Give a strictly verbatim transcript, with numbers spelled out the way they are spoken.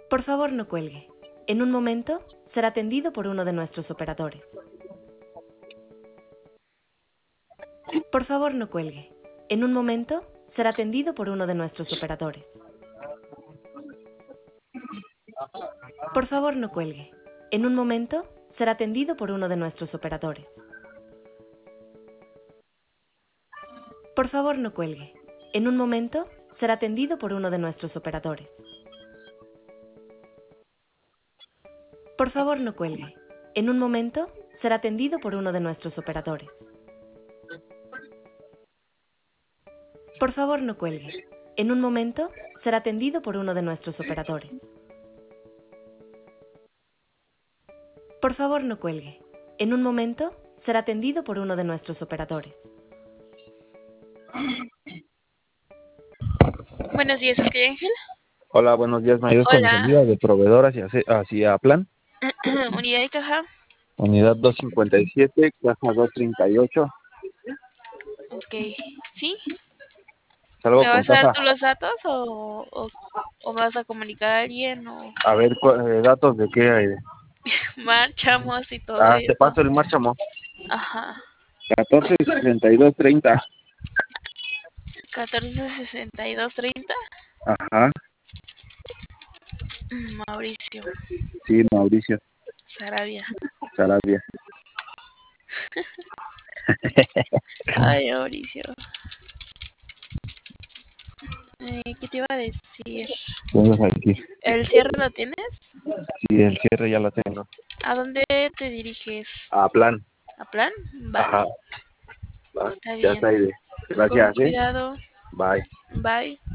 Por favor, no cuelgue. En un momento, será atendido por uno de nuestros operadores. Por favor, no cuelgue. En un momento, será atendido por uno de nuestros operadores. Por favor, no cuelgue. En un momento, será atendido por uno de nuestros operadores. Por favor, no cuelgue. En un momento, será atendido por uno de nuestros operadores. Por favor, no cuelgue. En un momento, será atendido por uno de nuestros operadores. Por favor, no cuelgue. En un momento, será atendido por uno de nuestros operadores. Por favor, no cuelgue. En un momento, será atendido por uno de nuestros operadores. Buenos días, ¿ok, Ángel? Hola, buenos días. ¿Me ayudas con mi Hola. salida de proveedor hacia, hacia Plan? Unidad de caja. Unidad doscientos cincuenta y siete, caja doscientos treinta y ocho. Ok. ¿Sí? Salgo ¿Me con vas a dar caja. tú los datos o, o, o me vas a comunicar a alguien o A ver, eh, datos de qué hay. marchamos y todo Ah, te eso? paso el márchamo. Ajá. catorce sesenta y dos treinta. catorce sesenta y dos treinta. Ajá. Mauricio Sí, Mauricio Sarabia. Sarabia. Ay, Mauricio. Eh, ¿Qué te iba a decir? ¿Qué vas a decir? ¿El cierre lo tienes? Sí, el cierre ya lo tengo. ¿A dónde te diriges? A Plan. ¿A Plan? Ajá. Vale. Va, Está ya bien. está ahí. Con Gracias, ¿eh? cuidado. Bye. Bye.